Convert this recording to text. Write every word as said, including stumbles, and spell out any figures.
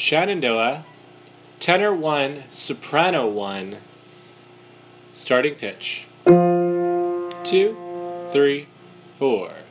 Shenandoah, tenor one, soprano one, starting pitch. Two, three, four.